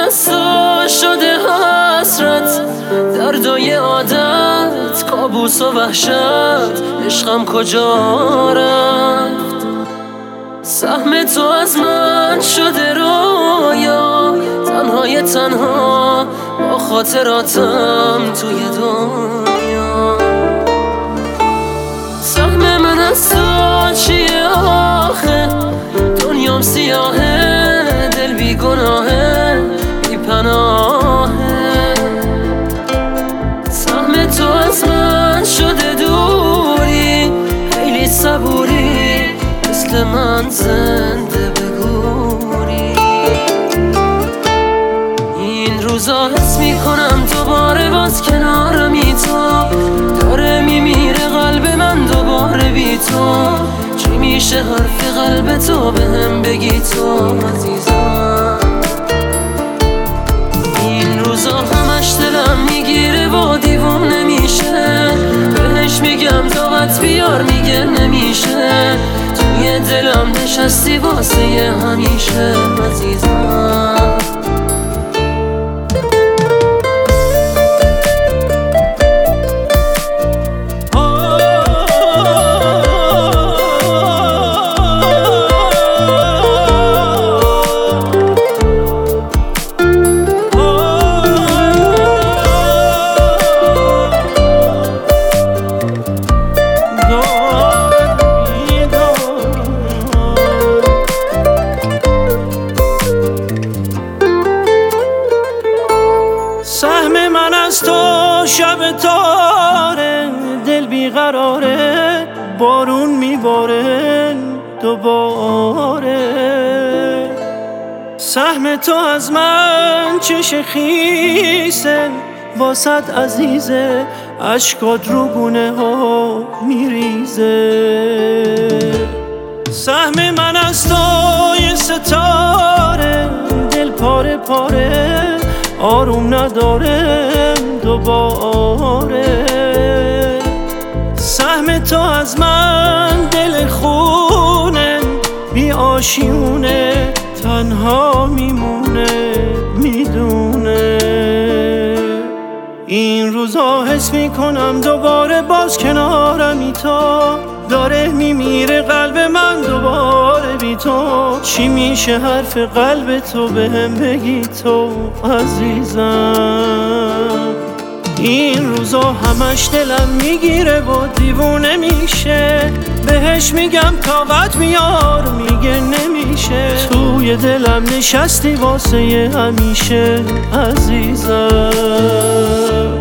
از تو شده حسرت، دردای عادت، کابوس و وحشت، عشقم کجا رفت؟ سهم تو از من شده رویا، تنهای تنها با خاطراتم توی دنیا. سهم من از تو چیه آخه؟ دنیام سیاهه، دل بی گناهه، بی پناهه. سهم تو از من شده دوری، خیلی صبوری، مثل من زنده بگوری. این روزا حس میکنم دوباره باز کنارمی تو، داره میمیره قلب من دوباره بی تو. چی میشه حرف قلب تو بهم بگی تو عزیزم؟ این روزا همش دلم میگیره و دیوونه میشه، بهش میگم طاقت بیار میگه نمیشه. توی دلم نشستی واسه همیشه عزیزم. سهم من از تو شب تاره، دل بیقراره، بارون میباره دوباره. سهم تو از من چش خیسه، واسط عزیزه، اشکات رو گونه ها میریزه. سهم من از تو یه ستاره، دل پاره پاره، آروم نداره دوباره. سهم تو از من دل خونه، بی آشیونه، تنها میمونه میدونه. این روزا حس میکنم دوباره باز کنارمی تو، داره میمیره قلب من دوباره بی تو. چی میشه حرف قلب تو بهم بگی تو عزیزم؟ این روزا همش دلم میگیره و دیوونه میشه، بهش میگم طاقت بیار میگه نمیشه. توی دلم نشستی واسه همیشه عزیزم.